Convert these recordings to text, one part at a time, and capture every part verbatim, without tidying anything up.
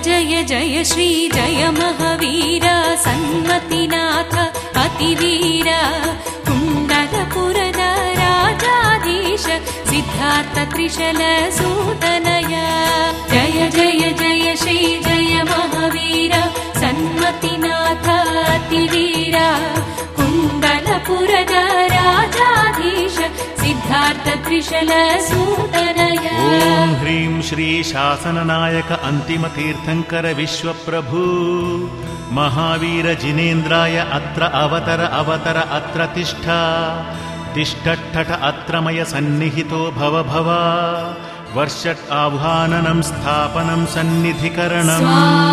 जय जय श्री जय महावीर सन्मतिनाथ अतिवीर कुण्डलपुರದ राजाधीश सिद्धार्थ त्रिशल सूतनय जय जय जय श्री जय महावीर सन्मतिनाथ अतिवीर कुण्डलपुರದ राजाधीश सिद्धार्थ त्रिशल सूतनय। ओम ह्रीं श्री शासन नायक अंतिम तीर्थंकर विश्वप्रभु महावीर जिनेन्द्राय अत्र अवतर अवतर अत्र तिष्ठ तिष्ठट्ठठ अत्र मय सन्निहितो भव भव वर्षट् आह्वाननं स्थापनं सन्निधिकरणम्।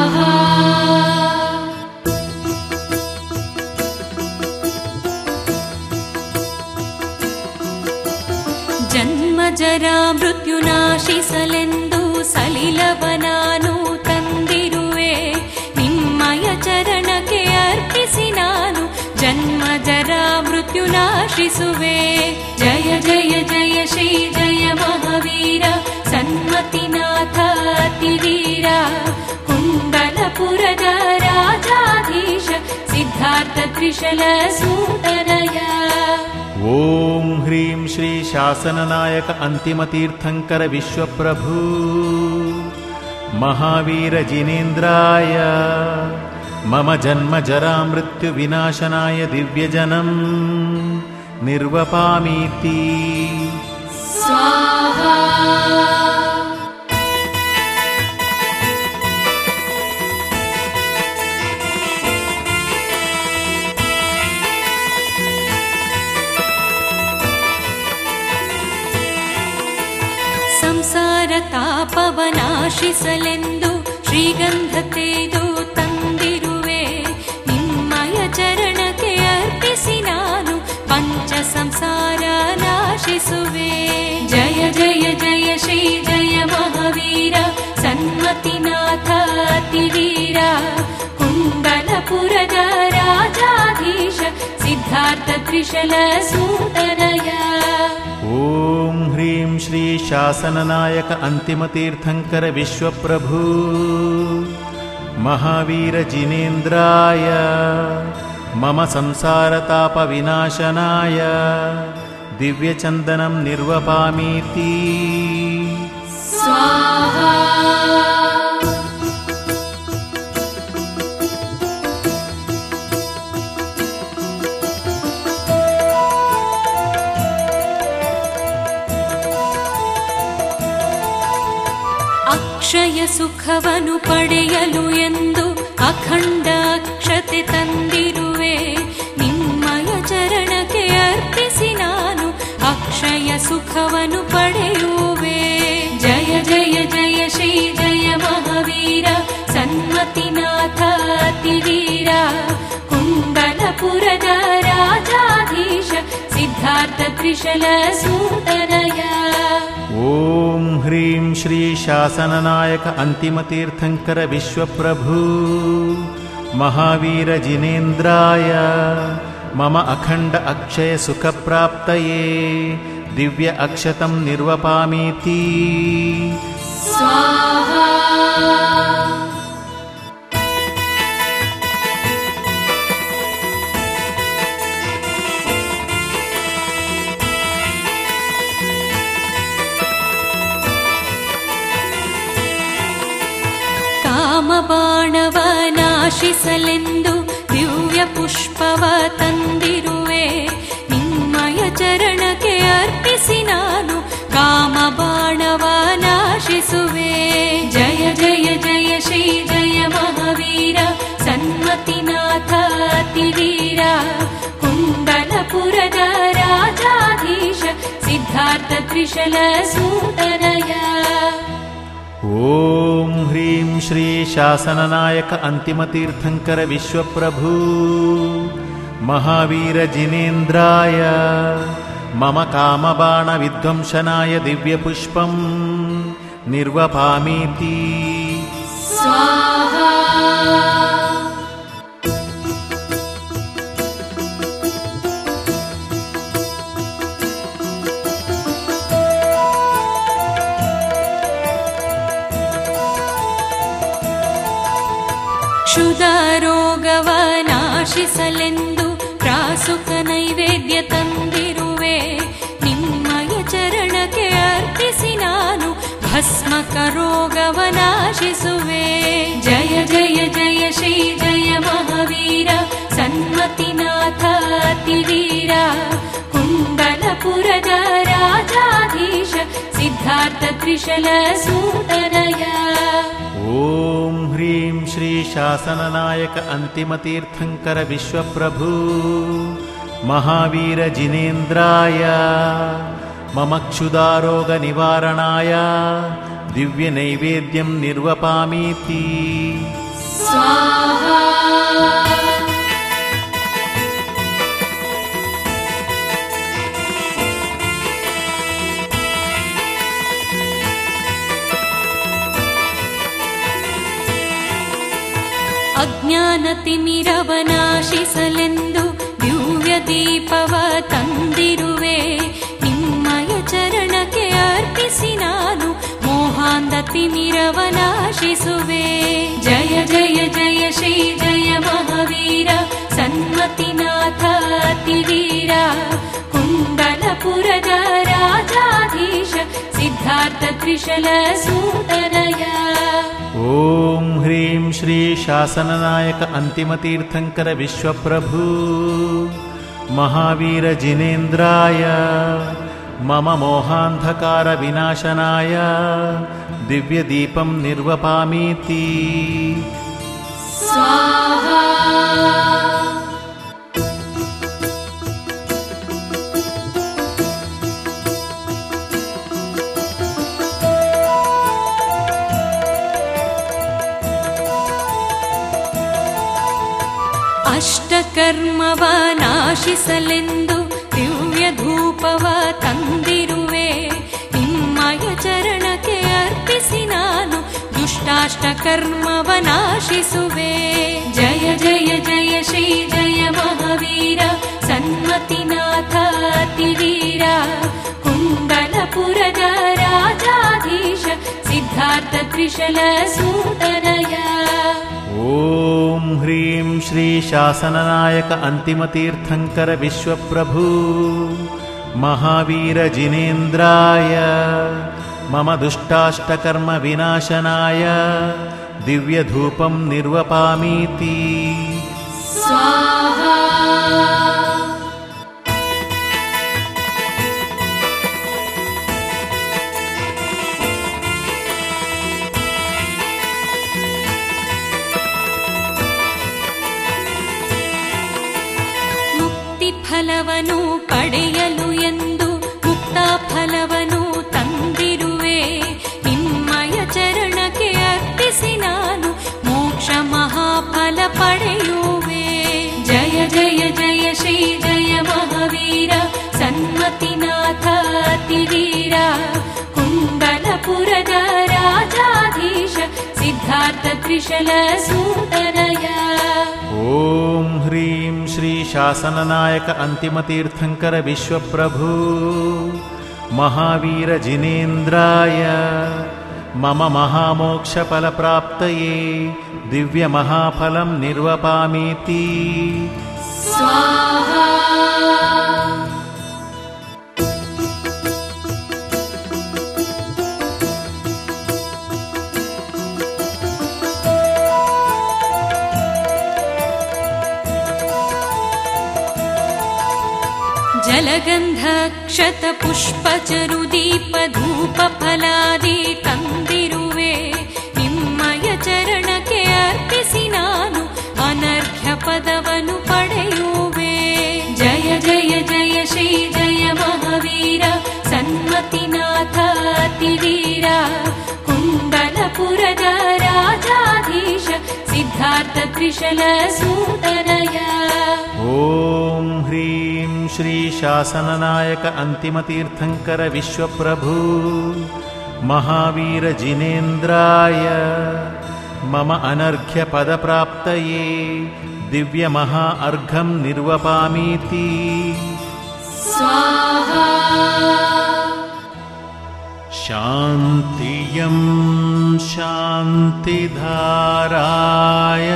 जन्म जरा मृत्युनाशिसलेंदु सलिलवनानु तंदिरुवे निम्मय चरणके अर्पिसि नानु जन्म जरा मृत्युनाशिसुवे। जय जय जय श्री जय महावीर सन्मतिनाथ अतिवीर कुण्डलपुರದ राजाधीश सिद्धार्थ त्रिशल सूतनय। ओम ह्रीं श्री शासन नायक अंतिम तीर्थंकर विश्वप्रभु महावीर जिनेन्द्राय मम जन्म जरा मृत्यु विनाशनाय दिव्यजनं निर्वपामीति स्वाहा। ಸಂಸಾರ ತಾಪವನಾಶಿಸಲೆಂದು ಶ್ರೀಗಂಧ ತೇದು ತಂದಿರುವೆ ನಿಮ್ಮಯ ಚರಣಕ್ಕೆ ಅರ್ಪಿಸಿ ನಾನು ಪಂಚ ಸಂಸಾರ ನಾಶಿಸುವೆ। ಜಯ ಜಯ ಜಯ ಶ್ರೀ ಜಯ ಮಹಾವೀರ ಸನ್ಮತಿನಾಥ ಅತಿವೀರ ಕುಂಡಲಪುರದ ರಾಜಾಧೀಶ ಸಿದ್ಧಾರ್ಥ ತ್ರಿಶಲ सूतनय। ओम ह्रीं श्री शासन नायक अंतिम तीर्थंकर विश्वप्रभु महावीर जिनेन्द्राय मम संसारताप विनाशनाय दिव्यचंदनं निर्वपामीति स्वाहा। ಅಕ್ಷಯ ಸುಖವನು ಪಡೆಯಲು ಎಂದು ಅಖಂಡ ಅಕ್ಷತೆ ತಂದಿರುವೆ ನಿಮ್ಮಯ ಚರಣಕ್ಕೆ ಅರ್ಪಿಸಿ ನಾನು ಅಕ್ಷಯ ಸುಖವನು ಪಡೆಯುವೆ। ಜಯ ಜಯ ಜಯ ಶ್ರೀ ಜಯ ಮಹಾವೀರ ಸನ್ಮತಿನಾಥ ಅತಿವೀರ ಕುಂಡಲಪುರದ ರಾಜಾಧೀಶ ಸಿದ್ಧಾರ್ಥ त्रिशल सूतनय। ओम ह्रीं श्री शासन नायक अंतिम तीर्थंकर विश्वप्रभु महावीर जिनेन्द्राय मम अखंड अक्षय सुख प्राप्तये दिव्य अक्षतं निर्वपामीति स्वाहा। ಕಾಮಬಾಣವ ನಾಶಿಸಲೆಂದು ದಿವ್ಯ ಪುಷ್ಪವ ತಂದಿರುವೆ ನಿಮ್ಮಯ ಚರಣಕ್ಕೆ ಅರ್ಪಿಸಿ ನಾನು ಕಾಮಬಾಣವ ನಾಶಿಸುವೆ। ಜಯ ಜಯ ಜಯ ಶ್ರೀ ಜಯ ಮಹಾವೀರ ಸನ್ಮತಿನಾಥ ಅತಿವೀರ ಕುಂಡಲಪುರದ ರಾಜಾಧೀಶ ಸಿದ್ಧಾರ್ಥ त्रिशल सूतनय। ओम ह्रीं श्री शासन नायक अंतिम तीर्थंकर विश्वप्रभु महावीर जिनेन्द्राय मम कामबाण विध्वंसनाय दिव्य पुष्पं निर्वपामीति स्वाहा। ಕ್ಷುಧಾರೋಗವ ನಾಶಿಸಲೆಂದು ರಾಸುಕ ನೈವೇದ್ಯ ತಂದಿರುವೆ. ನಿಮ್ಮಯ ಚರಣಕ್ಕೆ ಅರ್ಪಿಸಿ ನಾನು ಭಸ್ಮಕ ರೋಗವ ನಾಶಿಸುವೆ. ಜಯ ಜಯ ಜಯ ಶ್ರೀ ಜಯ ಮಹಾವೀರ ಸನ್ಮತಿನಾಥ ಅತಿವೀರ. ಕುಂಡಲಪುರದ ರಾಜಾಧೀಶ ಸಿದ್ಧಾರ್ಥ ತ್ರಿಶಲ ಸೂತನಯ. ಓಂ ಹ್ರೀಂ ಶ್ರೀ ಶಾಸನನಾಯಕ ಅಂತಿಮ ತೀರ್ಥಂಕರ ವಿಶ್ವಪ್ರಭು ಮಹಾವೀರ ಜಿನೇಂದ್ರಾಯ ಮಮ ಕ್ಷುಧಾರೋಗ ನಿವಾರಣಾಯ ದಿವ್ಯ ನೈವೇದ್ಯಂ ನಿರ್ವಪಾಮೀತಿ. ಸ್ವಾಹಾ. ಅಜ್ಞಾನ ತಿಮಿರವ ನಾಶಿಸಲೆಂದು ದಿವ್ಯ ದೀಪವ ತಂದಿರುವೆ. ನಿಮ್ಮಯ ಚರಣಕ್ಕೆ ಅರ್ಪಿಸಿ ನಾನು ಮೋಹಾಂಧ ತಿಮಿರವ ನಾಶಿಸುವೆ. ಜಯ ಜಯ ಜಯ ಶ್ರೀ ಜಯ ಮಹಾವೀರ ಸನ್ಮತಿನಾಥ ಅತಿವೀರ. ಕುಂಡಲಪುರದ ರಾಜಾಧೀಶ ಸಿದ್ಧಾರ್ಥ ತ್ರಿಶಲ ಸೂತನಯ. ಓಂ ಹ್ರೀಂ ಶ್ರೀ ಶಾಸನನಾಯಕ ಅಂತಿಮ ತೀರ್ಥಂಕರ ವಿಶ್ವಪ್ರಭು ಮಹಾವೀರ ಜಿನೇಂದ್ರಾಯ ಮಮ ಮೋಹಾಂಧಕಾರ ವಿನಾಶನಾಯ ದಿವ್ಯ ದೀಪಂ ನಿರ್ವಪಾಮೀತಿ. ಸ್ವಾಹಾ. ಅಷ್ಟಕರ್ಮವ ನಾಶಿಸಲೆಂದು ದಿವ್ಯ ಧೂಪವ ತಂದಿರುವೆ. ನಿಮ್ಮಯ ಚರಣಕ್ಕೆ ಅರ್ಪಿಸಿ ನಾನು ದುಷ್ಟಾಷ್ಟಕರ್ಮವ ನಾಶಿಸುವೆ. ಜಯ ಜಯ ಜಯ ಶ್ರೀ ಜಯ ಮಹಾವೀರ ಸನ್ಮತಿನಾಥ ಅತಿವೀರ. ಕುಂಡಲಪುರದ ರಾಜಾಧೀಶ ಸಿದ್ಧಾರ್ಥ ತ್ರಿಶಲ ಸೂತನಯ. ಓಂ ಹ್ರೀಂ ಶ್ರೀ ಶಾಸನನಾಯಕ ಅಂತಿಮ ತೀರ್ಥಂಕರ ವಿಶ್ವಪ್ರಭು ಮಹಾವೀರ ಜಿನೇಂದ್ರಾಯ ಮಮ ದುಷ್ಟಾಷ್ಟಕರ್ಮ ವಿನಾಶನಾಯ ದಿವ್ಯ ಧೂಪಂ ನಿರ್ವಪಾಮೀತಿ. ಸ್ವಾಹಾ. ಫಲವನು ಪಡೆಯಲು ಎಂದು ಮುಕ್ತ ಫಲವನು ತಂದಿರುವೆ. ನಿಮ್ಮಯ ಚರಣಕ್ಕೆ ಅರ್ಪಿಸಿ ನಾನು ಮೋಕ್ಷ ಮಹಾಫಲ ಪಡೆಯುವೆ. ಜಯ ಜಯ ಜಯ ಶ್ರೀ ಜಯ ಮಹಾವೀರ ಸನ್ಮತಿನಾಥ ಅತಿವೀರ. ಕುಂಡಲಪುರದ ರಾಜಾಧೀಶ ಸಿದ್ಧಾರ್ಥ ತ್ರಿಶಲ ಸೂತನಯ. ಓಂ ಹ್ರೀಂ ಶ್ರೀ ಶಾಸನನಾಯಕ ಅಂತಿಮ ತೀರ್ಥಂಕರ ವಿಶ್ವಪ್ರಭು ಮಹಾವೀರ ಜಿನೇಂದ್ರಾಯ ಮಮ ಮಹಾಮೋಕ್ಷ ಫಲಪ್ರಾಪ್ತಯೇ ದಿವ್ಯ ಮಹಾಫಲಂ ನಿರ್ವಪಾಮೀತಿ. ಸ್ವಾಹಾ. ಜಲಗಂಧ ಕ್ಷತ ಪುಷ್ಪ ಚರು ದೀಪ ಧೂಪ ಫಲಾದಿ ತಂದಿರುವೆ. ನಿಮ್ಮಯ ಚರಣಕ್ಕೆ ಅರ್ಪಿಸಿ ನಾನು ಅನರ್ಘ್ಯ ಪದವನು ಪಡೆಯುವೆ. ಜಯ ಜಯ ಜಯ ಶ್ರೀ ಜಯ ಮಹಾವೀರ ಸನ್ಮತಿನಾಥ ಅತಿವೀರ. ಕುಂಡಲಪುರದ ರಾಜಾಧೀಶ ಸಿದ್ಧಾರ್ಥ ತ್ರಿಶಲ ಸೂತನಯ. ಓಂ ಹ್ರೀಂ ಶ್ರೀ ಶಾಸನನಾಯಕ ಅಂತಿಮ ತೀರ್ಥಂಕರ ವಿಶ್ವಪ್ರಭು ಮಹಾವೀರ ಜಿನೇಂದ್ರಾಯ ಮಮ ಅನರ್ಘ್ಯ ಪದಪ್ರಾಪ್ತಯೇ ದಿವ್ಯ ಮಹಾ ಅರ್ಘಂ ನಿರ್ವಪಾಮೀತಿ. ಸ್ವಾಹಾ. ಶಾಂತಿಯಂ शान्तिधाराय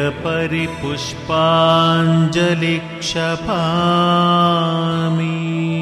दिव्यपरिपुष्पाञ्जलिक्षपामि।